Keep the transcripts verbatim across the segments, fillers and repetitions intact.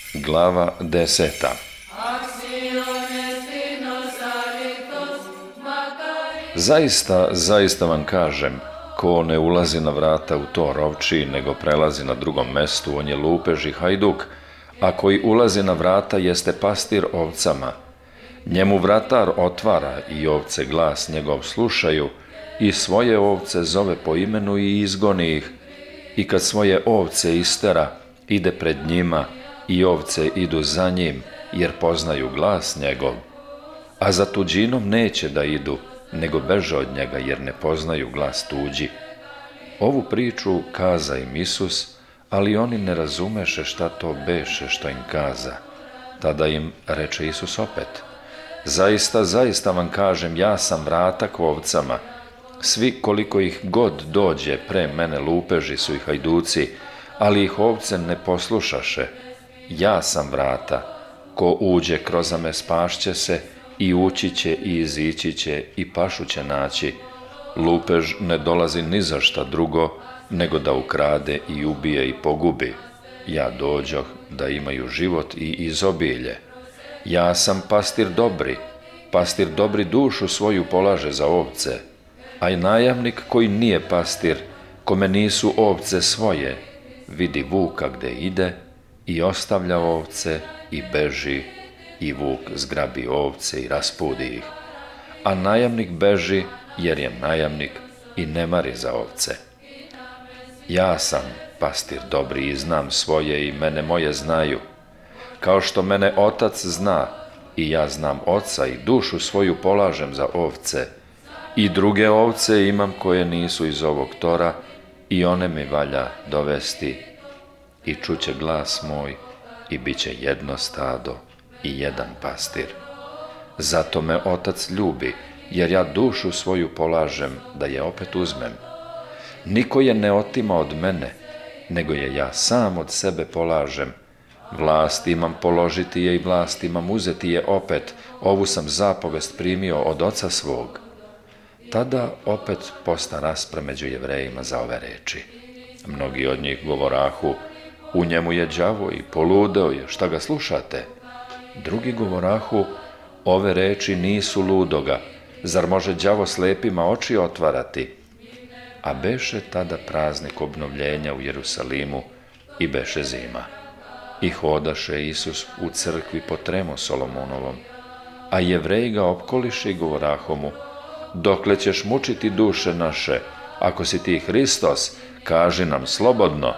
Glava deseta. Zaista, zaista vam kažem, ko ne ulazi na vrata u to rovči, nego prelazi na drugom mestu, on je lupež i hajduk, a koji ulazi na vrata jeste pastir ovcama. Njemu vratar otvara i ovce glas njegov slušaju i svoje ovce zove po imenu i izgoni ih. I kad svoje ovce istera, ide pred njima i ovce idu za njim, jer poznaju glas njegov. A za tuđinom neće da idu, nego beže od njega, jer ne poznaju glas tuđi. Ovu priču kaza im Isus, ali oni ne razumeše šta to beše što im kaza. Tada im reče Isus opet: Zaista, zaista vam kažem, ja sam vrata k ovcama. Svi koliko ih god dođe pre mene lupeži su i hajduci, ali ih ovce ne poslušaše. Ja sam vrata, ko uđe kroz me spašće se, i ući će i izići će i pašu će naći. Lupež ne dolazi ni za šta drugo, nego da ukrade i ubije i pogubi. Ja dođoh da imaju život i izobilje. Ja sam pastir dobri, pastir dobri dušu svoju polaže za ovce, a i najamnik koji nije pastir, kome nisu ovce svoje, vidi vuka gde ide i ostavlja ovce i beži, i vuk zgrabi ovce i raspudi ih. A najamnik beži, jer je najamnik i ne mari za ovce. Ja sam pastir dobri i znam svoje i mene moje znaju. Kao što mene otac zna, i ja znam oca i dušu svoju polažem za ovce. I druge ovce imam koje nisu iz ovog tora, i one mi valja dovesti. I čuće glas moj, i bit će jedno stado i jedan pastir. Zato me otac ljubi, jer ja dušu svoju polažem da je opet uzmem. Niko je ne otima od mene, nego je ja sam od sebe polažem. Vlast imam položiti je i vlast imam uzeti je opet, ovu sam zapovest primio od oca svog. Tada opet posta raspra među Jevrejima za ove reči. Mnogi od njih govorahu: u njemu je đavo i poludeo je, šta ga slušate? Drugi govorahu: ove reči nisu ludoga, zar može đavo slepima oči otvarati? A beše tada praznik obnovljenja u Jerusalimu i beše zima. I hodaše Isus u crkvi po tremu Solomonovom, a Jevreji ga opkoliše i govoraho mu: dokle ćeš mučiti duše naše, ako si ti Hristos, kaži nam slobodno.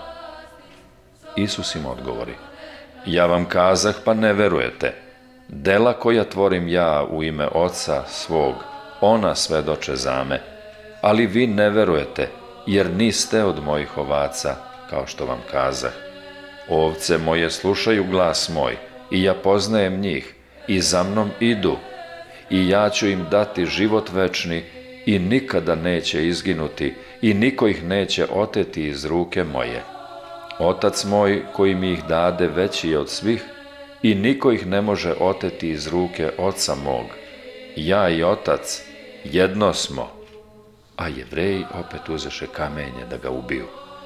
Isus im odgovori: ja vam kazah, pa ne verujete. Dela koja tvorim ja u ime Oca svog, ona svedoče za me, ali vi ne verujete, jer niste od mojih ovaca, kao što vam kazah. Ovce moje slušaju glas moj, i ja poznajem njih, i za mnom idu, i ja ću im dati život večni, i nikada neće izginuti, i niko ih neće oteti iz ruke moje. Otac moj koji mi ih dade veći je od svih, i niko ih ne može oteti iz ruke Oca mog. Ja i Otac jedno smo. A Jevreji opet uzeše kamenje da ga ubiju.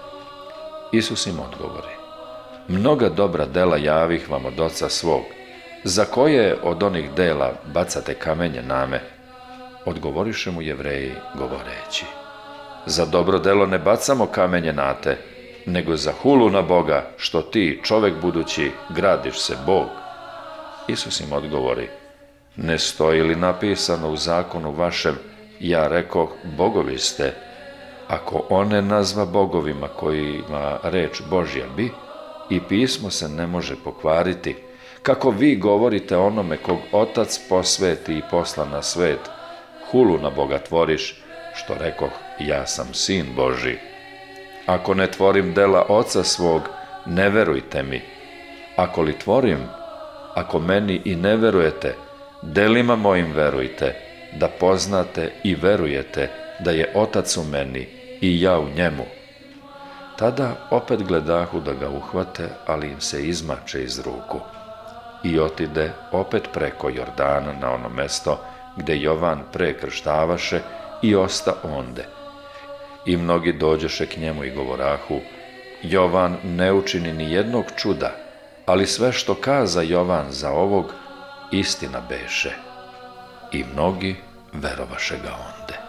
Isus im odgovori: mnoga dobra dela javih vam od Oca svog, za koje od onih dela bacate kamenje na me? Odgovoriše mu Jevreji govoreći: za dobro delo ne bacamo kamenje na te, nego za hulu na Boga, što ti, čovek budući, gradiš se Bog. Isus im odgovori: ne stoji li napisano u zakonu vašem, ja rekoh, bogovi ste, ako one nazva bogovima kojima reč Božja bi, i pismo se ne može pokvariti, kako vi govorite onome kog Otac posveti i posla na svet, hulu na Boga tvoriš, što rekoh, ja sam sin Božji. Ako ne tvorim dela Oca svog, ne verujte mi. Ako li tvorim, ako meni i ne verujete, delima mojim verujte, da poznate i verujete da je Otac u meni i ja u njemu. Tada opet gledahu da ga uhvate, ali im se izmače iz ruku. I otide opet preko Jordana na ono mesto gde Jovan pre krštavaše i osta onde. I mnogi dođeše k njemu i govorahu: Jovan ne učini ni jednog čuda, ali sve što kaza Jovan za ovog, istina beše. I mnogi verovaše ga onde.